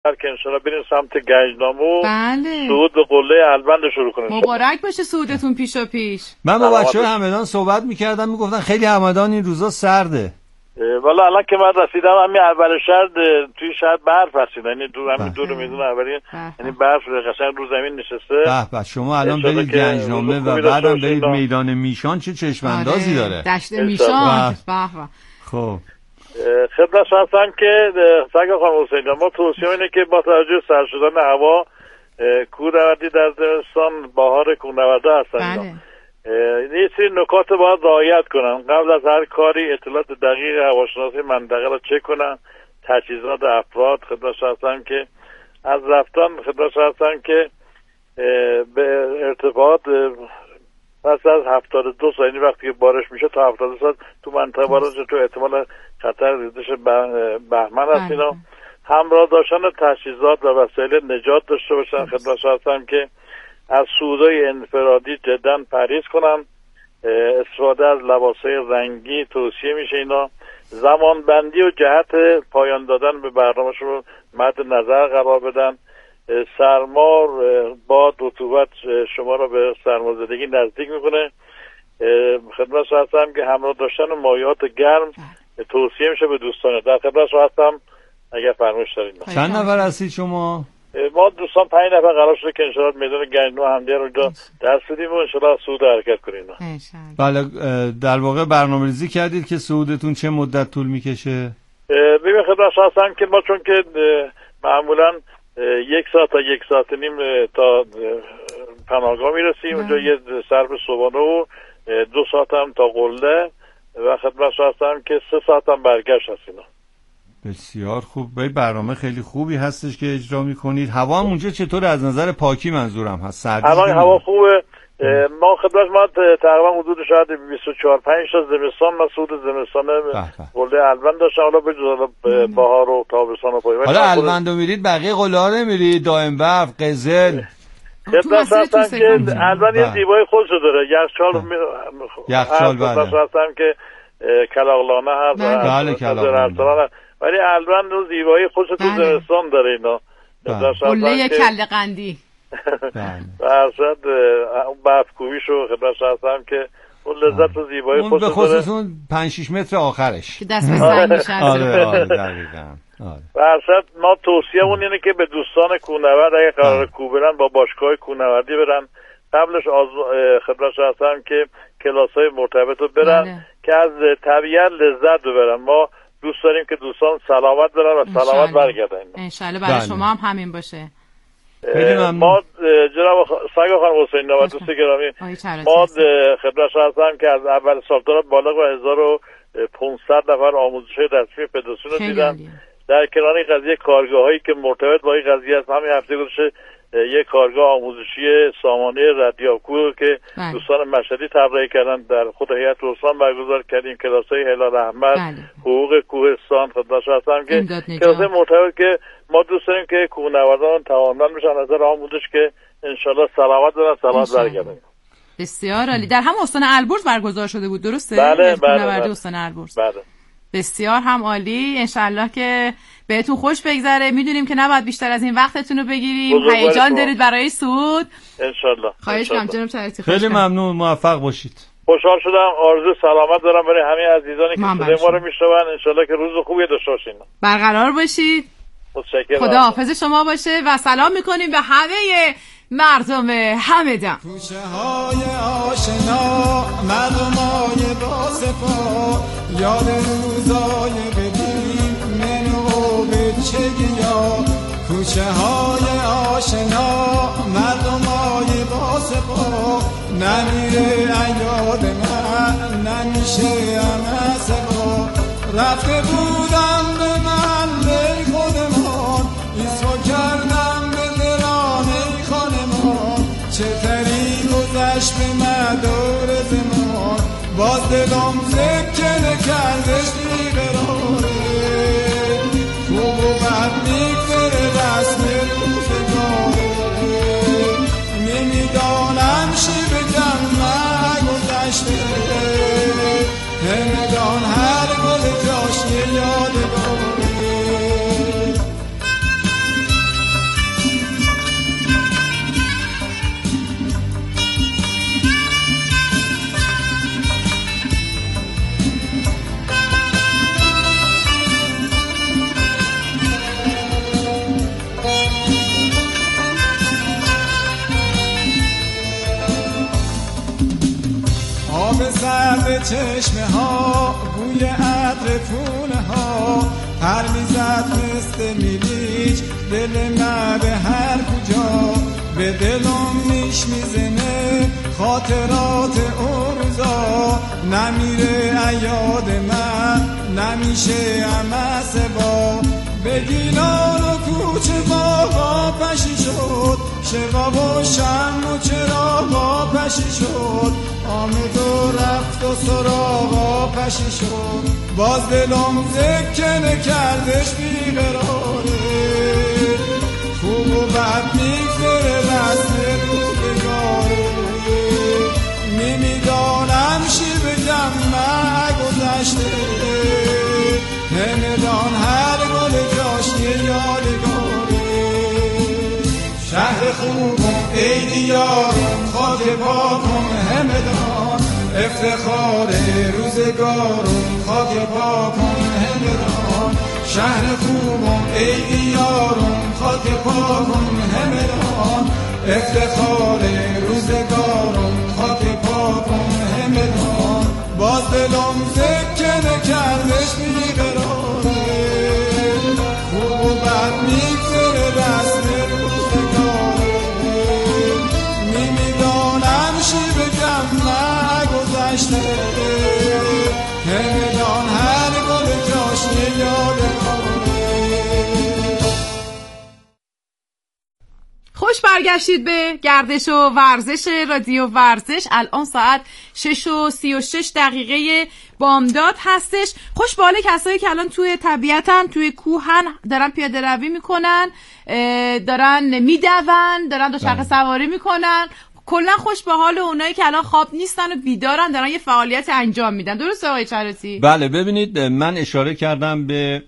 که انشالله بریم سمت گنجنامه. بله. صعود به قله الوند شروع کنیم. مبارک باشه صعودتون پیشا پیش. من با بچه‌های همدان صحبت می‌کردم میگفتن خیلی همدان این روزا سرده. والا الان که من رسیدم همین اول شهر توی شهر برف هستید، یعنی همین دور میدون اولی، یعنی برف قشنگ رو زمین نشسته. به شما الان برید گنجنامه و بعدم برید میدان میشان، چه چشم اندازی داره. دشت میشان. به خب خدمت هستم که سگ خانم حسین ما توصیه اینه که با توجه سرد شدن هوا کوهنوردی در زمستان بهار کوهنوردا هستن. یه سری نکات باید رعایت کنن. قبل از هر کاری اطلاعات دقیق هواشناسی منطقه را چک کنن. تجهیزات افراد خدمت هستم که از رفتن خدمت هستم که به ارتفاعات پس از 72 ساعت، یعنی وقتی که بارش میشه تا 72 ساعت تو منطقه بارش تو احتمال خطر ریزش بهمن هست. اینا همراه داشتن تجهیزات و وسایل نجات داشته باشن. خدمت هستم که از صعودهای انفرادی جدا پرهیز کنم. استفاده از لباسهای رنگی توصیه میشه. اینا زمان بندی و جهت پایان دادن به برنامه‌شون رو مد نظر قرار بدن. سرما، باد، رطوبت شما رو به سرمازدگی نزدیک میکنه. خدمت هستم که همراه داشتن مایعات گرم توصیه میشه به دوستان. در خدمت هستم اگر فرمایش دارید. چند نفر هستید شما؟ ما دوستان 5 نفر قرار شده که انشالله میدان گنجنامه همدیگه رو اینجا دست بدیم و انشالله صعود حرکت کنیم. بله در واقع برنامه‌ریزی کردید که صعودتون چه مدت طول میکشه؟ ببین خدمت هستم که ما چون که معمولا 1 ساعت تا 1 ساعت و نیم تا پناهگاه میرسیم. اونجا یه صرف صبحانه و 2 ساعت هم تا قله و خدمت هستم که 3 ساعت هم برگشت هست. اینا بسیار خوب. برنامه خیلی خوبی هستش که اجرا میکنید. هوا هم اونجا چطور از نظر پاکی منظورم هست؟ الان هوا خوبه. ما خدمت ما تقریبا حدود شاید 24-25 تا زمستان مسعود زمستان قله الوند داشتم. حالا به جز بهار و تابستان و پاییز. حالا الوند میرید بقیه قله ها نمیرید؟ دائم برف، قزل. خدمت هستم که الوند یه زیبایی خودش داره. یخچال بله. هستم که کلاغلانه هست. بله کلاغلانه. ولی الوند اون زیبایی خودش تو زمستان داره. اینا قله کله قندی برصد اون برفکوبیشو خدمت هستم که اون لذت و زیبایی خودش داره. به خصوص اون 5-6 متر آخرش که دست به سنگ میشه. آره دقیقاً. برصد ما توصیه‌مون اینه که به دوستان کوهنورد اگه قرار کوه برن با باشگاه کوهنوردی برن. قبلش خدمت هستم که کلاس‌های مرتبط رو برن که از طبیعت لذت ببرن. ما دوست داریم که دوستان سلامت برن و سلامت برگردن. انشالله برای شما هم همین باشه. ما جناب سگ خانم حسین نوبت دوست گرامی، ما خدمت هستم که از اول سال تا بالغ به 1500 نفر آموزش‌های رسمی فدراسیون رو دیدن. در کنار این قضیه کارگاه‌هایی که مرتبط با این قضیه است، همین هفته گذشته یک کارگاه آموزشی سامانه ردیابکو که دوستان مشهدی طراحی کردن در خود هیئت استان برگزار کردیم. کلاس‌های هلال احمد، حقوق کوهستان خدمت هستم که کلاس‌های مرتبط که ما دوست داریم که کوهنوردان توانمند بشن از نظر آموزش که انشالله سلامت برن سلامت برگردن. بسیار عالی. در هم استان البرز برگزار شده بود درسته؟ بله. استان البرز. بله. بسیار هم عالی. انشالله که بهتون خوش بگذره. میدونیم که نباید بیشتر از این وقتتون رو بگیریم. هیجان دارید برای صعود. انشالله. خواهش می‌کنم جناب شریعتی. خیلی ممنون، موفق باشید. خوشحال شدم. آرزو سلامت دارم برای همه عزیزانی که صدای ما رو میشنون. انشالله که روز خوبی داشته باشین. برقرار باشید. متشکرم. خدا حافظ شما باشه و سلام میکنیم به همه مردم همدان. کوچه های آشنا مردمای با سپاه یاد روزای قدیم منو به چگیا. کوچه های آشنا مردمای با سپاه نمیره ایاد من نمیشه همه سپاه. رفته بودم به محله خودمان ایسو کردم به درانه خانمان. چه تری گذشت به مدار زمان باز دلم سکنه کردش بیقراره. خوب و بد میگذره رسم روزگاره. نمیدانم چی بگم نگذشته همگان هر گل جاش یادگاره. چشمه ها، بوی عطر پونه ها، پر میزد مثل میلیچ دل من به هر کجا، به دلم میزنه خاطرات اون روزا، نمیره ایاد من نمیشه امسه با، به گیلان و کوچه باغا پشی شد، شقاب و شم و چراغا پشی شد، آمد و رفت و سراغا پشی شد، باز دلم زکنه کردش بیقراره، خوب و بد میگذره رسم روزگاره، نمیدانم چی بگم نگذشته، نمیدان هر گل جاش یه یادگاره، شهر خوبم ای دیارم خاک پاکم همدان، افتخار روزگارم خاک پاکم همدان، شهر خوبم ای دیارم خاک پاکم همدان، افتخار روزگارم خاک پاکم همدان، باز دلم زکنه کردش بیقراره، خوب و بد میگذره رسم روزگاره، نمیدانم چی بگم نگذشته، همدان هر گل جاش یه یادگاره. خوش برگشتید به گردش و ورزش رادیو ورزش. الان ساعت 6:36 بامداد هستش. خوش به حال کسایی که الان توی طبیعتن، توی کوهن، دارن پیاده روی میکنن، دارن میدون، دارن دوچرخه سواری میکنن. کلا خوش به حال اونایی که الان خواب نیستن و بیدارن، دارن یه فعالیت انجام میدن. درسته آقای چراتی؟ بله، ببینید من اشاره کردم به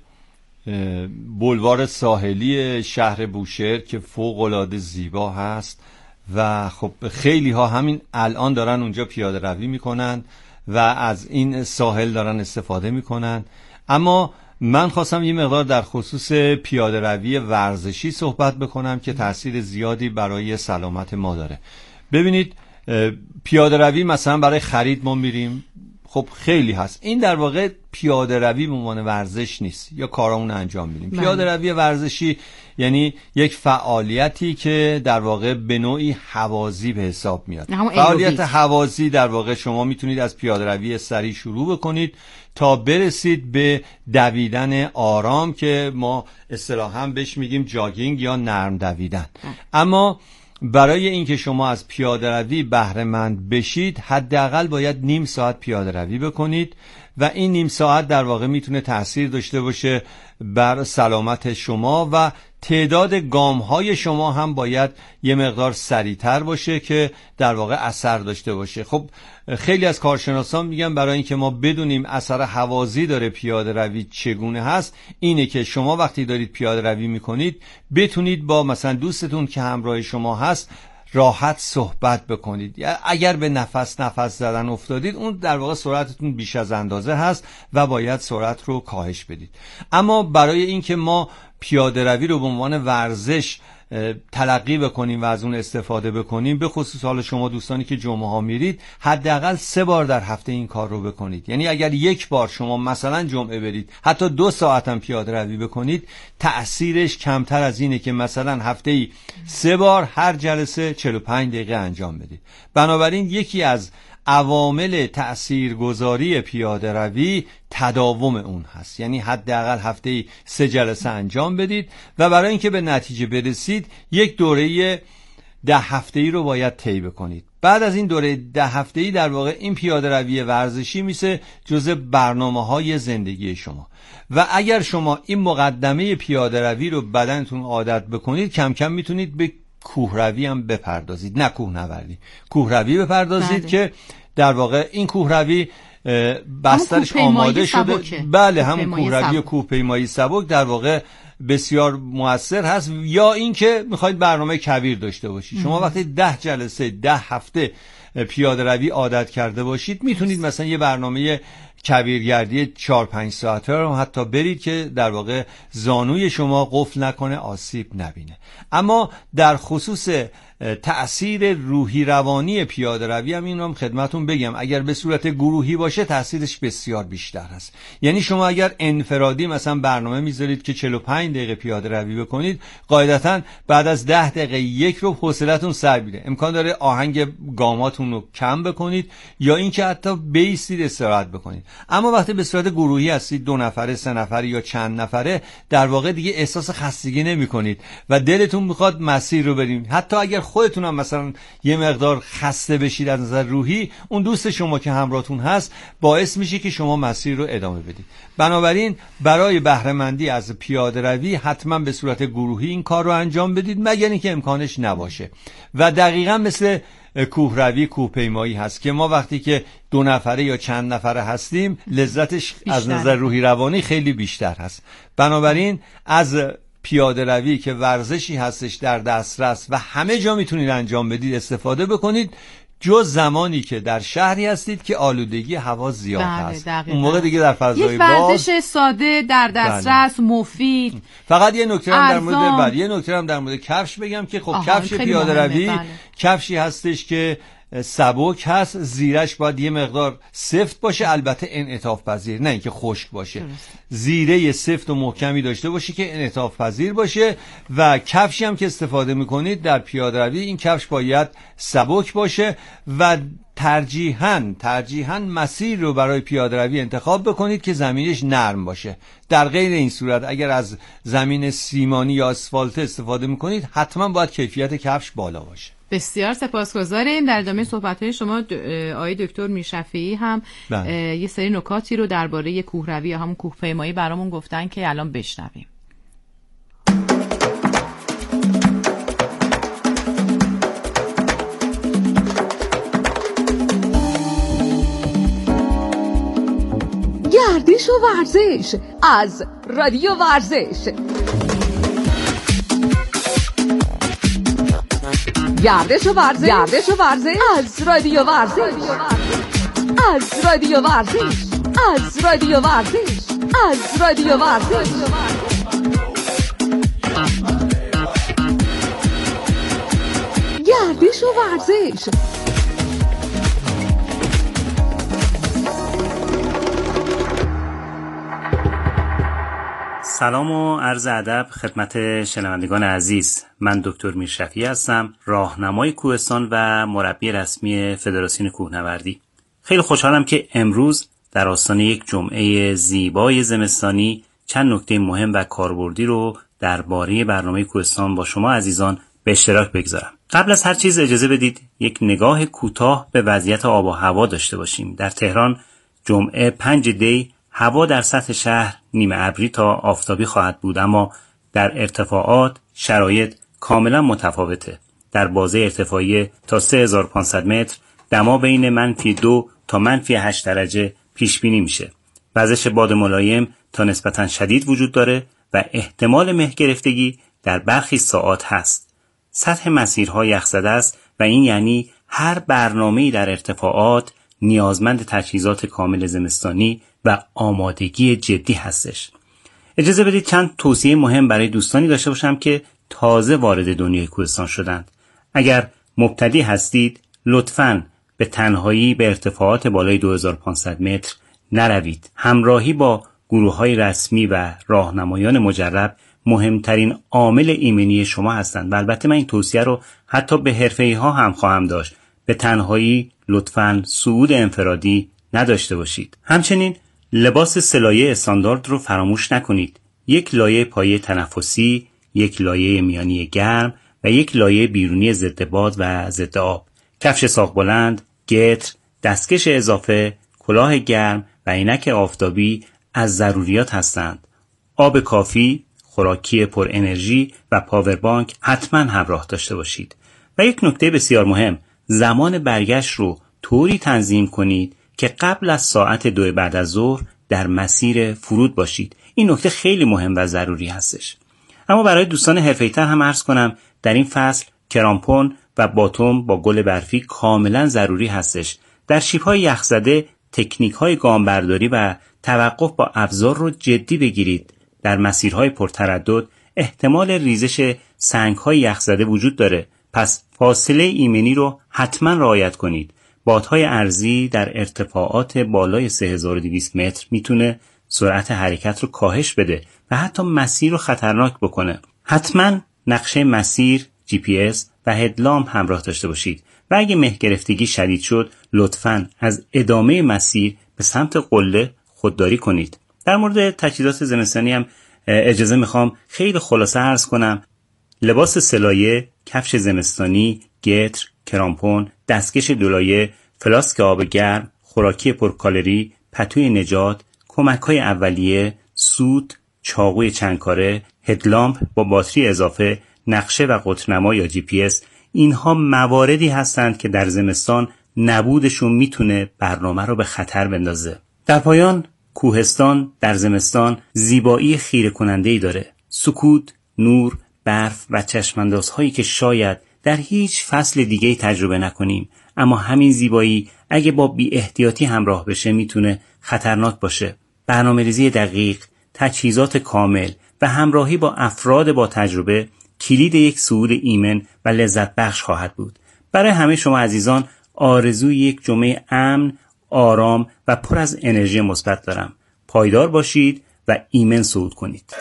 بولوار ساحلی شهر بوشهر که فوق‌العاده زیبا هست و خب خیلی ها همین الان دارن اونجا پیاده روی میکنن و از این ساحل دارن استفاده میکنن. اما من خواستم یه مقدار در خصوص پیاده روی ورزشی صحبت بکنم که تأثیر زیادی برای سلامت ما داره. ببینید پیاده روی مثلا برای خرید ما میریم، خب خیلی هست. این در واقع پیاده روی به عنوان ورزش نیست یا کارامون انجام میدیم. پیاده روی ورزشی یعنی یک فعالیتی که در واقع به نوعی هوازی به حساب میاد. فعالیت هوازی در واقع شما میتونید از پیاده روی سریع شروع بکنید تا برسید به دویدن آرام که ما اصطلاحاً بهش میگیم جاگینگ یا نرم دویدن. اما برای اینکه شما از پیاده روی بهره مند بشید حداقل باید نیم ساعت پیاده روی بکنید و این نیم ساعت در واقع میتونه تأثیر داشته باشه بر سلامت شما و تعداد گام‌های شما هم باید یه مقدار سریع‌تر باشه که در واقع اثر داشته باشه. خب خیلی از کارشناسان میگن برای اینکه ما بدونیم اثر هوازی داره پیاده روی چگونه هست، اینه که شما وقتی دارید پیاده روی میکنید بتونید با مثلا دوستتون که همراه شما هست راحت صحبت بکنید. اگر به نفس زدن افتادید اون در واقع سرعتتون بیش از اندازه هست و باید سرعت رو کاهش بدید. اما برای اینکه ما پیاده روی رو به عنوان ورزش تلقی بکنیم و از اون استفاده بکنیم، به خصوص حال شما دوستانی که جمعه ها میرید حداقل 3 بار در هفته این کار رو بکنید. یعنی اگر 1 بار شما مثلا جمعه برید حتی 2 ساعت هم پیاده روی بکنید، تأثیرش کمتر از اینه که مثلا هفته‌ای 3 بار هر جلسه 45 دقیقه انجام بدید. بنابراین یکی از عوامل تأثیرگذاری پیاده روی تداوم اون هست. یعنی حداقل هفته‌ای 3 جلسه انجام بدید و برای اینکه به نتیجه برسید یک دوره 10 هفته‌ای رو باید طی بکنید. بعد از این دوره 10 هفته‌ای در واقع این پیاده روی ورزشی میشه جزء برنامه‌های زندگی شما و اگر شما این مقدمه پیاده روی رو بدنتون عادت بکنید، کم کم میتونید به کوهروی هم بپردازید، نه کوهنوردی، کوهروی بپردازید که در واقع این کوهروی بسترش آماده شده. بله، همون کوهروی و کوهپیمایی سبک در واقع بسیار مؤثر هست. یا اینکه میخواید برنامه کبیر داشته باشید، شما وقتی 10 جلسه 10 هفته پیاده روی عادت کرده باشید میتونید مثلا یه برنامه کویرگردی 4-5 ساعته رو حتی برید که در واقع زانوی شما قفل نکنه، آسیب نبینه. اما در خصوص تأثیر روحی روانی پیاده روی هم این رو خدمتون بگم، اگر به صورت گروهی باشه تأثیرش بسیار بیشتر هست. یعنی شما اگر انفرادی مثلا برنامه میذارید که 45 دقیقه پیاده روی بکنید، قاعدتاً بعد از 10 دقیقه یک رو حوصلتون سر میره، امکان داره آهنگ گاماتون رو کم بکنید یا اینکه حتی بیستید استراحت بکنید. اما وقتی به صورت گروهی هستید، 2 نفره 3 نفره یا چند نفره، در واقع دیگه احساس خستگی نمی‌کنید و دلتون میخواد مسیر رو برید. حتی اگر خودتون هم مثلا یه مقدار خسته بشید از نظر روحی، اون دوست شما که همراهتون هست باعث میشه که شما مسیر رو ادامه بدید. بنابراین برای بهره مندی از پیاده روی حتما به صورت گروهی این کار رو انجام بدید، مگر اینکه امکانش نباشه. و دقیقاً مثل کوهروی، کوهپیمایی هست که ما وقتی که 2 نفره یا چند نفره هستیم لذتش بیشتر. از نظر روحی روانی خیلی بیشتر هست. بنابراین از پیاده روی که ورزشی هستش در دسترس و همه جا میتونید انجام بدید استفاده بکنید، جز زمانی که در شهری هستید که آلودگی هوا زیاد هست. اون موقع دیگه در فضای باز، یک ورزش ساده در دسترس، مفید. فقط یه نکته هم در مورد کفش بگم که خب کفش پیاده روی کفشی هستش که سبک هست، زیرش باید یه مقدار سفت باشه، البته انعطاف پذیر، نه اینکه خشک باشه. زیره سفت و محکمی داشته باشه که انعطاف پذیر باشه. و کفشی هم که استفاده میکنید در پیاده روی، این کفش باید سبک باشه و ترجیحاً مسیر رو برای پیاده روی انتخاب بکنید که زمینش نرم باشه. در غیر این صورت اگر از زمین سیمانی یا آسفالت استفاده میکنید، حتما باید کیفیت کفش بالا باشه. بسیار سپاسگزاریم. در ادامه صحبت‌های شما آقای دکتر میرشفیعی هم یه سری نکاتی رو درباره کوهروی یا همون کوهپیمایی برامون گفتن که الان بشنویم. گردش و ورزش از رادیو ورزش. گردش و ورزش از رادیو ورزش. از رادیو ورزش. از رادیو ورزش. از رادیو ورزش. گردش و ورزش. سلام و عرض ادب خدمت شنوندگان عزیز. من دکتر میرشفیعی هستم، راهنمای کوهستان و مربی رسمی فدراسیون کوهنوردی. خیلی خوشحالم که امروز در آستانه یک جمعه زیبای زمستانی چند نکته مهم و کاربردی رو درباره برنامه کوهستان با شما عزیزان به اشتراک بگذارم. قبل از هر چیز اجازه بدید یک نگاه کوتاه به وضعیت آب و هوا داشته باشیم. در تهران جمعه 5 دی هوا در سطح شهر نیمه ابری تا آفتابی خواهد بود، اما در ارتفاعات شرایط کاملا متفاوته. در بازه ارتفاعی تا 3500 متر دما بین -2 تا -8 درجه پیش بینی میشه. وزش باد ملایم تا نسبتا شدید وجود داره و احتمال مه گرفتگی در برخی ساعات هست. سطح مسیرها یخزده است و این یعنی هر برنامه‌ای در ارتفاعات نیازمند تجهیزات کامل زمستانی و آمادگی جدی هستش. اجازه بدید چند توصیه مهم برای دوستانی داشته باشم که تازه وارد دنیای کوهستان شدند. اگر مبتدی هستید لطفاً به تنهایی به ارتفاعات بالای 2500 متر نروید. همراهی با گروه‌های رسمی و راهنمایان مجرب مهمترین عامل ایمنی شما هستند. و البته من این توصیه رو حتی به حرفه‌ای‌ها هم خواهم داشت. به تنهایی لطفاً صعود انفرادی نداشته باشید. همچنین لباس سه‌لایه استاندارد رو فراموش نکنید. یک لایه پایه تنفسی، یک لایه میانی گرم و یک لایه بیرونی ضد باد و ضد آب. کفش ساق بلند، گتر، دستکش اضافه، کلاه گرم و عینک آفتابی از ضروریات هستند. آب کافی، خوراکی پر انرژی و پاوربانک حتما همراه داشته باشید. و یک نکته بسیار مهم، زمان برگشت رو طوری تنظیم کنید که قبل از ساعت 2 بعد از ظهر در مسیر فرود باشید. این نکته خیلی مهم و ضروری هستش. اما برای دوستان حرفه‌ای‌تر هم عرض کنم در این فصل کرامپون و باتوم با گل برفی کاملا ضروری هستش. در شیب‌های یخزده تکنیک‌های گامبرداری و توقف با ابزار رو جدی بگیرید. در مسیرهای پرتردد احتمال ریزش سنگ‌های یخزده وجود داره، پس فاصله ایمنی رو حتما رعایت کنید. بادهای ارضی در ارتفاعات بالای 3200 متر میتونه سرعت حرکت رو کاهش بده و حتی مسیر رو خطرناک بکنه. حتما نقشه مسیر، GPS و هدلامپ همراه داشته باشید و اگه مه گرفتگی شدید شد لطفاً از ادامه مسیر به سمت قله خودداری کنید. در مورد تجهیزات زمستانی هم اجازه میخوام خیلی خلاصه عرض کنم. لباس سلایه، کفش زمستانی، گتر، کرامپون، دستکش دولایه، فلاسک آب گرم، خوراکی پرکالری، پتوی نجات، کمک‌های اولیه، سوت، چاقوی چندکاره، هدلامپ با باتری اضافه، نقشه و قطرنما یا GPS، اینها مواردی هستند که در زمستان نبودشون میتونه برنامه رو به خطر بندازه. در پایان، کوهستان در زمستان زیبایی خیره کننده‌ای داره. سکوت، نور، برف و چشماندازهایی که شاید در هیچ فصل دیگه‌ای تجربه نکنیم، اما همین زیبایی اگه با بی احتیاطی همراه بشه میتونه خطرناک باشه. برنامه‌ریزی دقیق، تجهیزات کامل و همراهی با افراد با تجربه کلید یک صعود ایمن و لذت بخش خواهد بود. برای همه شما عزیزان آرزوی یک جمعه امن، آرام و پر از انرژی مثبت دارم. پایدار باشید و ایمن صعود کنید.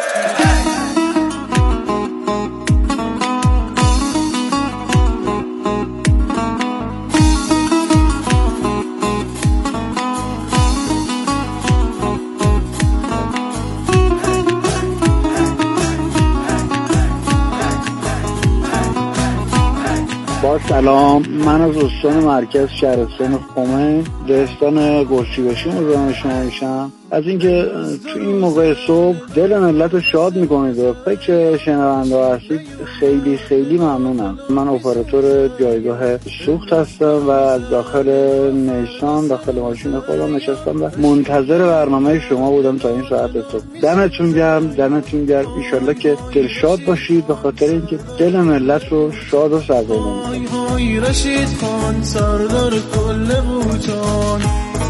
سلام، من از استان مرکز شهرستان قم دهستان گرچیباشی مزاحم شما میشم. از اینکه تو این موقع صبح دل ملت رو شاد میکنید و فکر شنونده هستید خیلی خیلی ممنونم. من اپراتور جایگاه سوخت هستم و از داخل نیسان داخل ماشین خودم نشستم و منتظر برنامه شما بودم تا این ساعت صبح. دمتون گرم ان شاءالله که دل شاد باشید، به خاطر اینکه دل ملت رو شاد و سربلند می‌کنید. رشید خان سردار کل بوتان،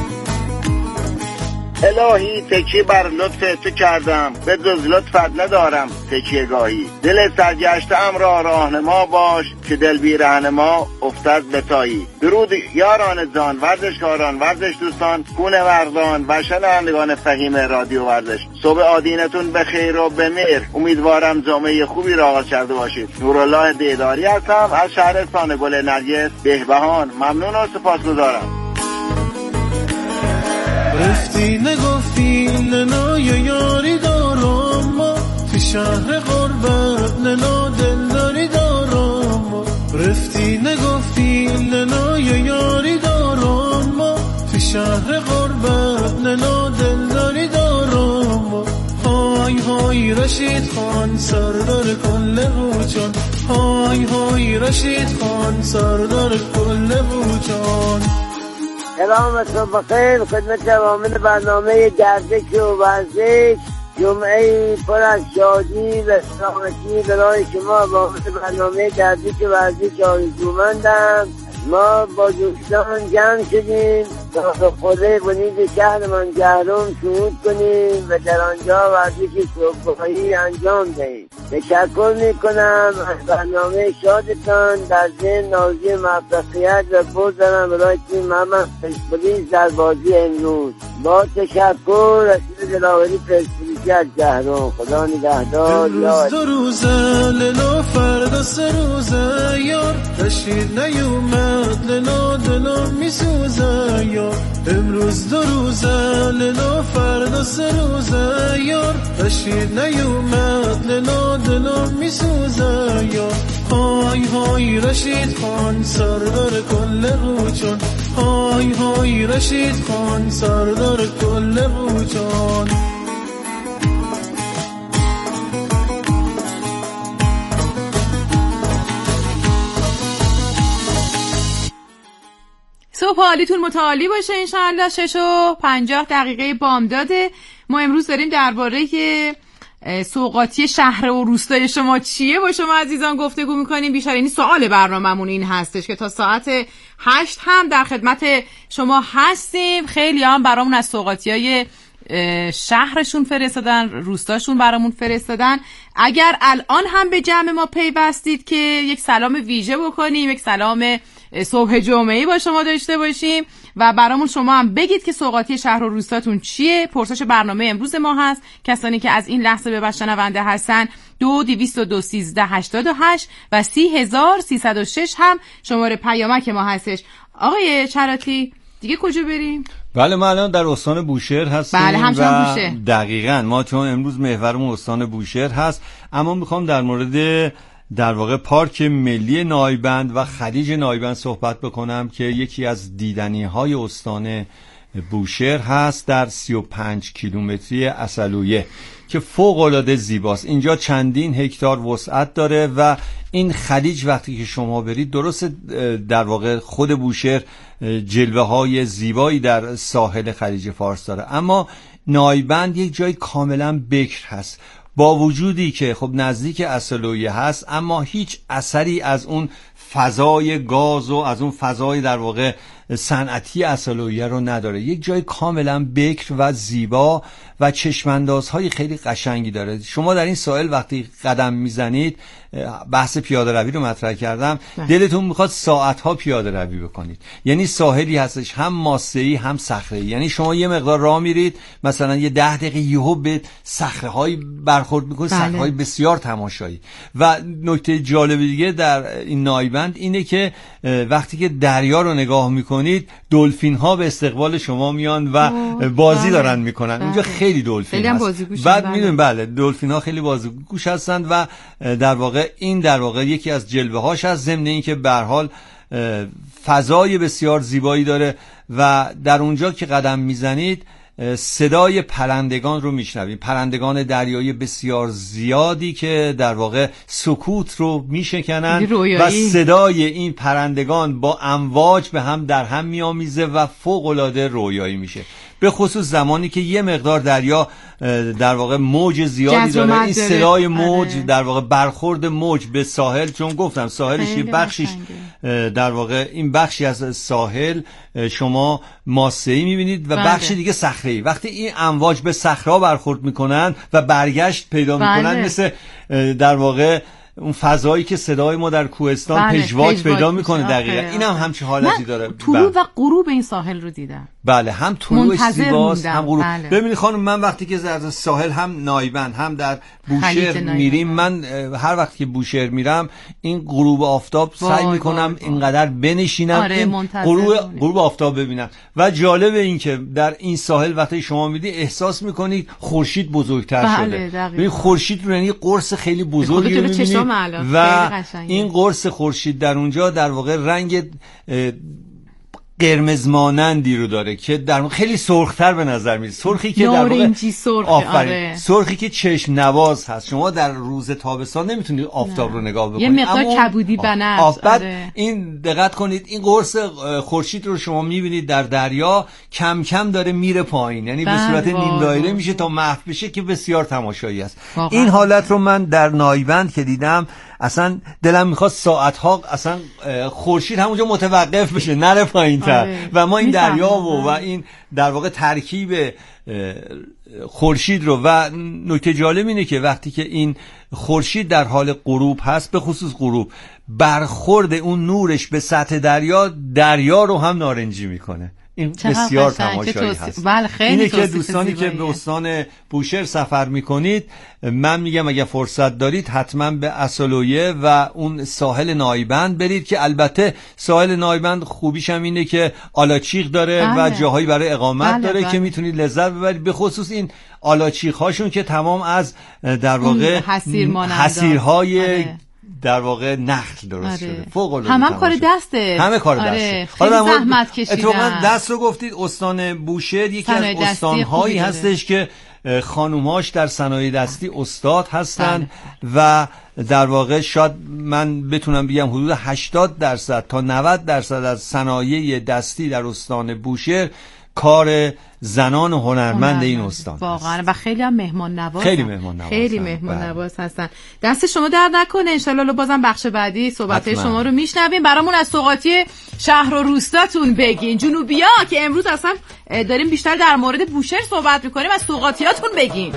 الهی تکی بر لطف تو کردم، به جز لطفت ندارم تکیه گاهی. دل سرگشته‌ام را راهنما باش، که دل بی رهنما افتد به تایی. درود یاران جان، ورزشکاران، ورزش دوستان، کوهنوردان و شنوندگان فهیم رادیو ورزش. صبح آدینتون به خیر و به مهر. امیدوارم جمعه خوبی را آغاز کرده باشید. نورالله دیداری هستم از شهرستان گل نرگس بهبهان. ممنون و سپاسگزارم. رفتی نگفتی لنا یاری دارم ما، تو شهر غربت لنا دلداری دارم ما. رفتی نگفتی لنا یاری دارم ما، تو شهر غربت لنا دلداری دارم ما. های های رشید خان سردار کل بوچان، های های رشید خان سردار کل بوچان. سلام صبح بخیر خدمت عوامل برنامه گردش و ورزش. جمعه پر از شادی و سلامتی برای شما با برنامه گردش و ورزش آرزومندم. ما با دوستان جمع شدیم تا به خوده بنید شهر منجهرم صعود کنیم و در آنجا ورزش صبحگاهی انجام دهیم. تشکر میکنم از برنامه شادتان. در ضمن آرزوی موفقیت و برد دارم برای تیم محمد پرسپولیس در بازی امروز. با تشکر رسید دلاوری پرسپولیسی از جهرم. خدا نگهدار. امروز دو روزه لنا فردا سه روزه یار، رشید نیومد لنا دلم میسوزه یار. امروز دو روزه لنا فردا سه روزه یار، رشید نیومد لنا دلم میسوزه یار. های های رشید خان سردار کل بوچان، های های رشید خان سردار کل بوچان. صبح حالیتون متعالی باشه انشاءالله. 6:50 بامداده. ما امروز داریم درباره سوغاتی شهر و روستای شما چیه با شما عزیزان گفتگو میکنیم بیشتر. یعنی سوال برنامه‌مون این هستش که تا ساعت 8 هم در خدمت شما هستیم. خیلی هم برامون از سوغاتی‌های شهرشون فرستادن، روستاشون برامون فرستادن. اگر الان هم به جمع ما پیوستید که یک سلام ویژه بکنیم، یک سلام صبح جمعه‌ای با شما داشته باشیم و برامون شما هم بگید که سوغاتی شهر و روستاتون چیه. پرسش برنامه امروز ما هست. کسانی که از این لحظه به بعد شنونده هستن 221388 و 30306 هم شماره پیامک ما هستش. آقای چراتی دیگه کجا بریم؟ بله ما الان در استان بوشهر هستیم. بله همچنان بوشهر. دقیقاً ما چون امروز محورمون استان بوشهر هست، اما میخوام در مورد در واقع پارک ملی نایبند و خلیج نایبند صحبت بکنم که یکی از دیدنی‌های استان بوشهر هست در 35 کیلومتری عسلویه که فوق‌العاده زیباست. اینجا چندین هکتار وسعت داره و این خلیج وقتی که شما برید، درست در واقع خود بوشهر جلوه‌های زیبایی در ساحل خلیج فارس داره، اما نایبند یک جای کاملا بکر هست. با وجودی که خب نزدیک عسلویه هست، اما هیچ اثری از اون فضای گاز و از اون فضای در واقع صنعتی عسلویه رو نداره. یک جای کاملا بکر و زیبا و چشماندازهای خیلی قشنگی داره. شما در این ساحل وقتی قدم میزنید، بحث پیاده روی رو مطرح کردم، دلتون میخواد ساعتها پیاده روی بکنید. یعنی ساحلی هستش هم ماسه‌ای هم صخره‌ای. یعنی شما یه مقدار راه میرید، مثلا یه 10 دقیقه یهو به صخره‌های برخورد میکنید، صخره‌های بسیار تماشایی. و نکته جالب دیگه در این نایبند اینه که وقتی که دریا رو نگاه میکنید، دلفین ها به استقبال شما میان و بازی دارن میکنن. اونجا خیلی دلفین هست. بعد میدونید بله دلفین ها خیلی بازیگوش هستند و در واقع این در واقع یکی از جلوه هاش از ضمن این که به هر حال فضای بسیار زیبایی داره و در اونجا که قدم میزنید صدای پرندگان رو میشنوید، پرندگان دریایی بسیار زیادی که در واقع سکوت رو میشکنن و صدای این پرندگان با امواج به هم در هم میامیزه و فوق‌العاده رویایی میشه. به خصوص زمانی که یه مقدار دریا در واقع موج زیادی داره، این صدای موج در واقع برخورد موج به ساحل، چون گفتم ساحلش یه بخشیش در واقع این بخشی از ساحل شما ماسه‌ای می‌بینید و بخش دیگه صخره‌ای. وقتی این امواج به صخره‌ها برخورد می‌کنن و برگشت پیدا می‌کنن، مثل در واقع اون فضایی که صدای ما در کوهستان پژواک پیدا میکنه. دقیقاً این هم همچه حالتی داره. طلوع و غروب این ساحل رو دیدم. بله هم طلوعش زیباست هم غروب. ببینید خانم، من وقتی که از ساحل هم نایبند هم در بوشهر میریم، من هر وقت که بوشهر میرم این غروب آفتاب سعی میکنم اینقدر بنشینم این غروب آفتاب ببینم. و جالب این که در این ساحل وقتی شما میدی احساس میکنید خورشید بزرگتر شده. ببین خورشید رو یعنی قرص خیلی بزرگی رو میبینید و این قرص خورشید در اونجا در واقع رنگ قرمز مانندی رو داره که در خیلی سرختر به نظر میاد. سرخی که در واقع سرخی که چشم نواز هست. شما در روز تابستان نمیتونید آفتاب رو نگاه بکنید، یه مقدار کبودی بنفش. این دقت کنید، این قرص خورشید رو شما میبینید در دریا کم کم داره میره پایین، یعنی به صورت نیم دایره میشه تا محو بشه که بسیار تماشایی است. این حالت رو من در نایبند که دیدم اصلا دلم میخواد ساعتها اصلا خورشید همونجا متوقف بشه، نره پایین‌تر. و ما این دریا و این در واقع ترکیب خورشید رو و نکته جالب اینه که وقتی که این خورشید در حال غروب هست، به خصوص غروب، برخورد اون نورش به سطح دریا رو هم نارنجی میکنه. این بسیار تماشایی هست. اینه که دوستانی که به استان بوشهر سفر میکنید، من میگم اگه فرصت دارید حتما به عسلویه و اون ساحل نایبند برید که البته ساحل نایبند خوبیش هم اینه که آلاچیق داره و جاهایی برای اقامت داره که میتونید لذت ببرید. به خصوص این آلاچیق هاشون که تمام از در واقع حصیرهای در واقع نخل درست شده. فوق العاده. همه کار دسته. همه کار دسته. خیلی زحمت کشیدن. اتفاقا دست رو گفتید، استان بوشهر یکی از استان‌هایی هستش که خانوماش در صنایع دستی استاد هستند و در واقع شاید من بتونم بگم حدود 80% تا 90% از صنایع دستی در استان بوشهر کار زنان هنرمند این استان واقعا و خیلی هم مهمان نواز، خیلی مهمان نواز هستن. دست شما درد نکنه، انشالله بازم بخش بعدی صحبت شما رو میشنویم. برامون از سوغاتی شهر و روستاتون بگین، جنوبیا که امروز اصلا داریم بیشتر در مورد بوشهر صحبت میکنیم، از سوغاتیاتون بگین.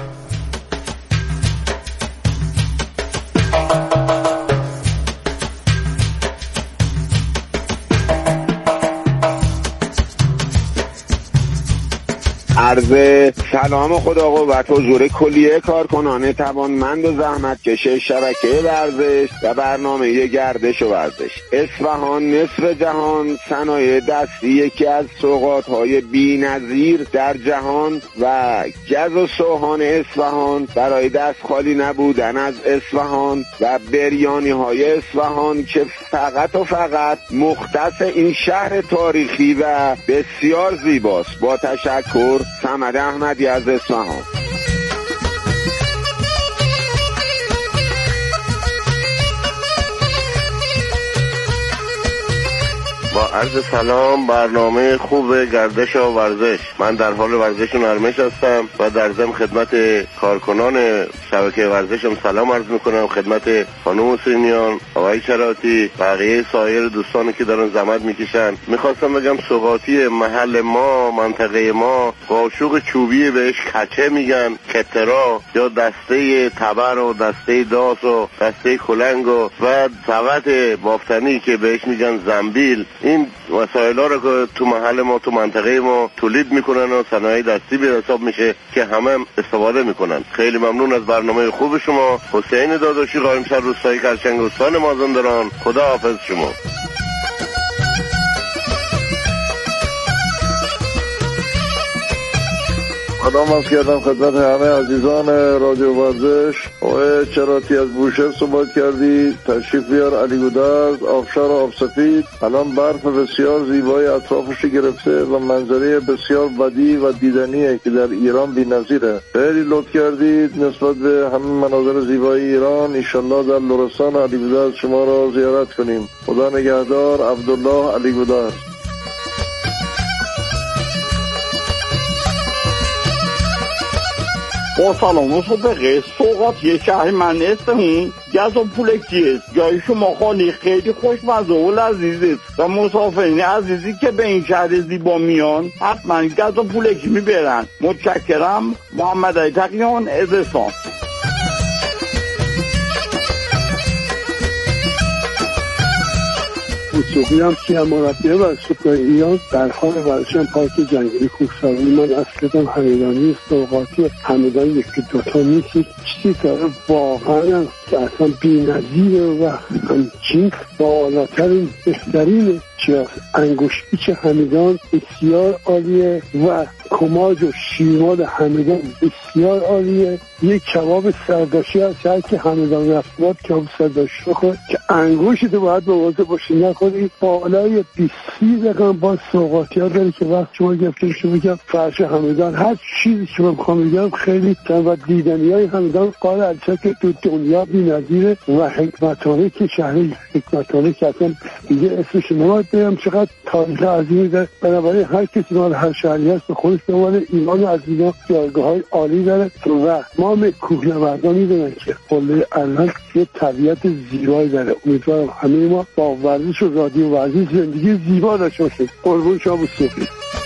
عرض سلام خدا قوت حضور کلیه کارکنان توانمند و زحمتکش شبکه ورزش و برنامه گردش و ورزش. اصفهان نصف جهان، صنایع دستی یکی از سوغات‌های بی‌نظیر در جهان و گز و سوهان اصفهان برای دست خالی نبودن از اصفهان و بریانی‌های اصفهان که فقط و فقط مختص این شهر تاریخی و بسیار زیباست. با تشکر، صمد احمدی از اصفهان. با عرض سلام، برنامه خوب گردش و ورزش. من در حال ورزش و نرمش هستم و در ضمن خدمت کارکنان شبکه ورزشم سلام عرض میکنم، خدمت خانم حسینیان، آقای چراتی، بقیه سایر دوستانی که دارن زحمت میکشن. میخواستم بگم سوغاتی محل ما، منطقه ما، قاشق چوبی بهش کچه میگن، کترا یا دسته تبر و دسته داس و دسته کلنگ و سبد بافتنی که بهش میگن زنبیل. این وسایل ها رو که تو محل ما، تو منطقه ما تولید میکنن و صنایع دستی به حساب میشه که همه استفاده میکنن. خیلی ممنون از برنامه خوب شما. حسین داداشی، قائمشهر روستایی کرچنگ استان مازندران. خدا حافظ شما. سلام عرض کردم خدمت همه عزیزان رادیو ورزش. آقای چراتی از بوشهر صحبت کردی، تشریف بیار علی گودرز، آبشار آب سفید. الان برف بسیار زیبای اطرافش گرفته و منظره بسیار بدی و دیدنیه که در ایران بی‌نظیره. خیلی لطف کردید نسبت به همین مناظر زیبای ایران. انشالله در لرستان علی گودرز شما را زیارت کنیم. خدا نگهدار. عبدالله علی گودرز. با سلام و صبح بخیر. سوغاتی شهر من اصفهان گز و پولکچی است. جای شما خالی خیلی خوشمزه و لذیذ است و مسافرین عزیزی که به این شهر زیبا میان حتما گز و پولکچی میبرن. متشکرم. محمد علی تقیان از اصفهان. موسیقی هم که مربیه و سوپراییان در حال ورشن پارک جنگلی کوهساران. من اصلا همدانی سوغاتی همدان یکی دوتا نیست، چیزی داره واقعا که اصلا بی نظیره و همچین بالاترین بهترین چه انگوشتیچ همدان بسیار عالیه و کماج و شیمال همدان بسیار عالیه. یک کباب سرداشی هست، هر که همدان رفت باید کباب سرداشی بخور که انگوشت باید به واسه باشی نخوری. بالای 20 رقم با سوغاتی ها داره که وقت شما گفتیم شما بگم فرش همدان هر چیزی که من بخوام بگم خیلی و دیدنی های همدان قال عرصه که تو دنیا بی نظیره و حکمتانه که شهری حکمتانه که اصلا دیگه اسمش نماید بگم چقدر تاریخ عظیمی داره. بنابراین هر کسی مال هر شهری هست به خودش به عنوان ایران از اینا جایگاه های عالی داره و ما کوهنوردان میدونن که قله الان یه طبیعت زیبایی داره. امیدوارم همه ما با ورزش و رادیو ورزش زندگی زیبا داشته باشیم. قربون شما بسیاری.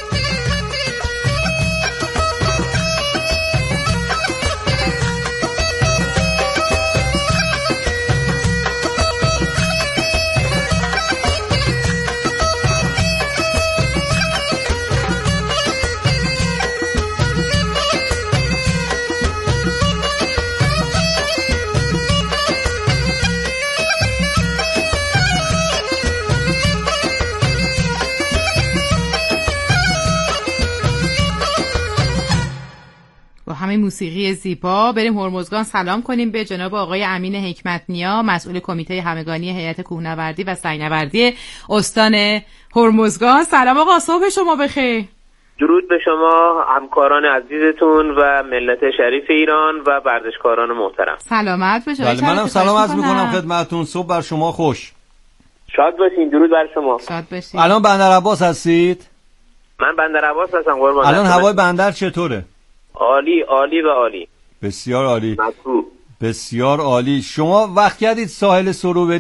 همه موسیقی زیبا بریم هرمزگان سلام کنیم به جناب آقای امین حکمت‌نیا، مسئول کمیته همگانی هیئت کوهنوردی و سنگ‌نوردی استان هرمزگان. سلام آقا، صبح شما بخیر. درود به شما، همکاران عزیزتون و ملت شریف ایران و ورزشکاران محترم. سلامت باشید. بله منم سلام عرض می‌کنم خدمتتون. صبح بر شما خوش. شاد باشین. درود بر شما. شاد باشید. الان بندر عباس هستید؟ من بندر عباس هستم قربان. الان هوای بندر چطوره؟ عالی عالی و عالی. بسیار عالی. مطلوب. بسیار عالی. شما وقت کردید ساحل سروبری